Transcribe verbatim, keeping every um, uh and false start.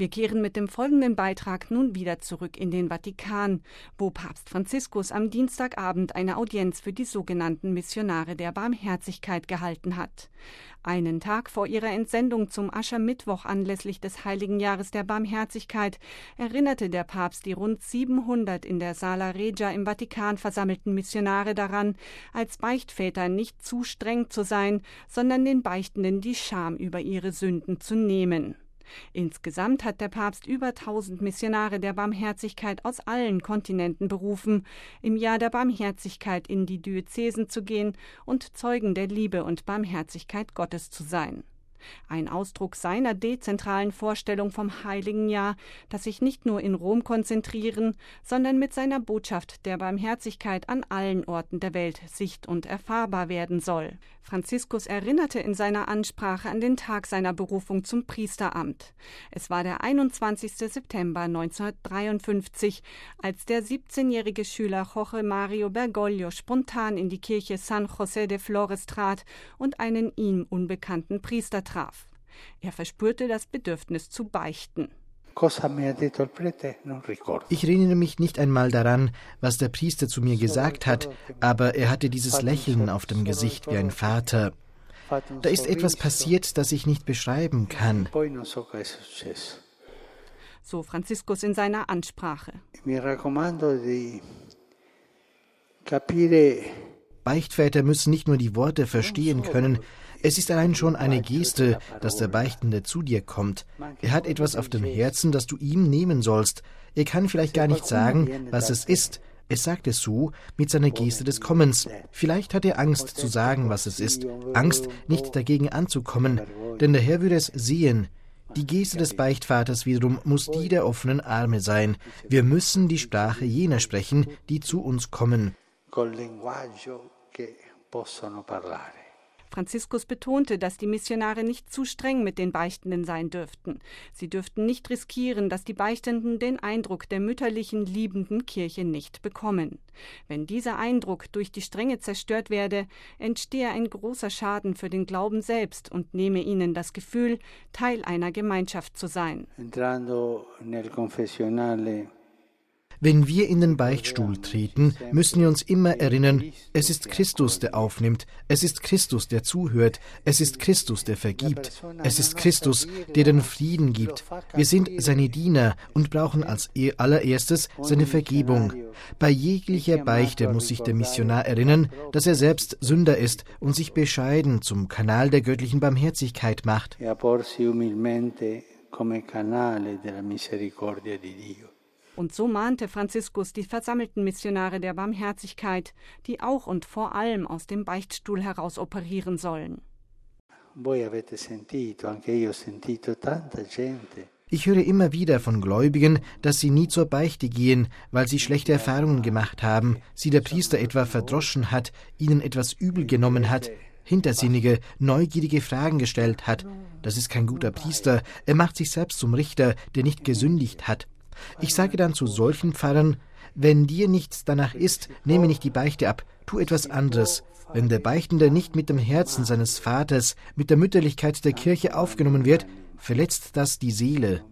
Wir kehren mit dem folgenden Beitrag nun wieder zurück in den Vatikan, wo Papst Franziskus am Dienstagabend eine Audienz für die sogenannten Missionare der Barmherzigkeit gehalten hat. Einen Tag vor ihrer Entsendung zum Aschermittwoch anlässlich des Heiligen Jahres der Barmherzigkeit erinnerte der Papst die rund siebenhundert in der Sala Regia im Vatikan versammelten Missionare daran, als Beichtväter nicht zu streng zu sein, sondern den Beichtenden die Scham über ihre Sünden zu nehmen. Insgesamt hat der Papst über tausend Missionare der Barmherzigkeit aus allen Kontinenten berufen, im Jahr der Barmherzigkeit in die Diözesen zu gehen und Zeugen der Liebe und Barmherzigkeit Gottes zu sein. Ein Ausdruck seiner dezentralen Vorstellung vom Heiligen Jahr, das sich nicht nur in Rom konzentrieren, sondern mit seiner Botschaft der Barmherzigkeit an allen Orten der Welt sicht- und erfahrbar werden soll. Franziskus erinnerte in seiner Ansprache an den Tag seiner Berufung zum Priesteramt. Es war der einundzwanzigster September neunzehnhundertdreiundfünfzig, als der siebzehnjährige Schüler Jorge Mario Bergoglio spontan in die Kirche San José de Flores trat und einen ihm unbekannten Priester traf. Er verspürte das Bedürfnis zu beichten. Ich erinnere mich nicht einmal daran, was der Priester zu mir gesagt hat, aber er hatte dieses Lächeln auf dem Gesicht wie ein Vater. Da ist etwas passiert, das ich nicht beschreiben kann. So Franziskus in seiner Ansprache. Beichtväter müssen nicht nur die Worte verstehen können, es ist allein schon eine Geste, dass der Beichtende zu dir kommt. Er hat etwas auf dem Herzen, das du ihm nehmen sollst. Er kann vielleicht gar nicht sagen, was es ist. Es sagt es so, mit seiner Geste des Kommens. Vielleicht hat er Angst zu sagen, was es ist. Angst, nicht dagegen anzukommen. Denn der Herr würde es sehen. Die Geste des Beichtvaters wiederum muss die der offenen Arme sein. Wir müssen die Sprache jener sprechen, die zu uns kommen. Franziskus betonte, dass die Missionare nicht zu streng mit den Beichtenden sein dürften. Sie dürften nicht riskieren, dass die Beichtenden den Eindruck der mütterlichen, liebenden Kirche nicht bekommen. Wenn dieser Eindruck durch die Strenge zerstört werde, entstehe ein großer Schaden für den Glauben selbst und nehme ihnen das Gefühl, Teil einer Gemeinschaft zu sein. Entrando nel confessionale. Wenn wir in den Beichtstuhl treten, müssen wir uns immer erinnern, es ist Christus, der aufnimmt, es ist Christus, der zuhört, es ist Christus, der vergibt, es ist Christus, der den Frieden gibt. Wir sind seine Diener und brauchen als allererstes seine Vergebung. Bei jeglicher Beichte muss sich der Missionar erinnern, dass er selbst Sünder ist und sich bescheiden zum Kanal der göttlichen Barmherzigkeit macht. Und so mahnte Franziskus die versammelten Missionare der Barmherzigkeit, die auch und vor allem aus dem Beichtstuhl heraus operieren sollen. Ich höre immer wieder von Gläubigen, dass sie nie zur Beichte gehen, weil sie schlechte Erfahrungen gemacht haben, sie der Priester etwa verdroschen hat, ihnen etwas übel genommen hat, hintersinnige, neugierige Fragen gestellt hat. Das ist kein guter Priester, er macht sich selbst zum Richter, der nicht gesündigt hat. Ich sage dann zu solchen Pfarrern, wenn dir nichts danach ist, nehme nicht die Beichte ab, tu etwas anderes. Wenn der Beichtende nicht mit dem Herzen seines Vaters, mit der Mütterlichkeit der Kirche aufgenommen wird, verletzt das die Seele.